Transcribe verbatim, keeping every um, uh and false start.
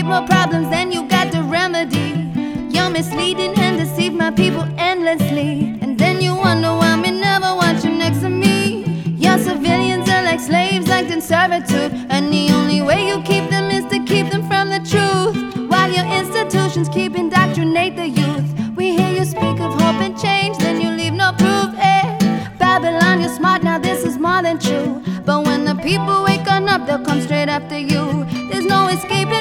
create more problems than you got the remedy. You're misleading and deceive my people endlessly, and then you wonder why me never want you next to me. Your civilians are like slaves, like in servitude, and the only way you keep them is to keep them from the truth, while your institutions keep indoctrinate the youth. We hear you speak of hope and change, then you leave no proof. Eh, Babylon, you're smart, now this is more than true. But when the people wake on up, they'll come straight after you. There's no escaping